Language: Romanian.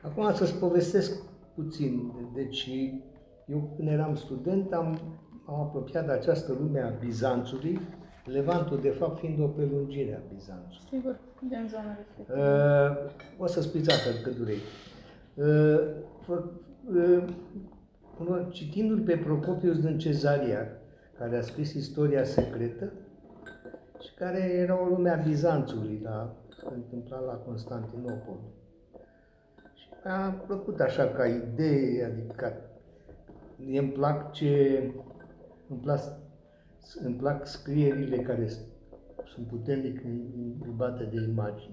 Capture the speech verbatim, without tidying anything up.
Acum să-ți povestesc puțin. Deci, eu când eram student am, am apropiat de această lume a Bizanțului, Levantul, de fapt, fiind o prelungire a Bizanțului. Sigur, din zona respectivă. Uh, o să spuiți atât cât vrei. Uh, uh, citindu-l pe Procopius din Cezaria, care a scris Istoria secretă și care era o lume a Bizanțului, la, se întâmpla la Constantinopol. Și mi-a plăcut așa ca idee, adică îmi plac ce îmi plac, îmi plac scrierile care sunt puternic îmbibate de imagini.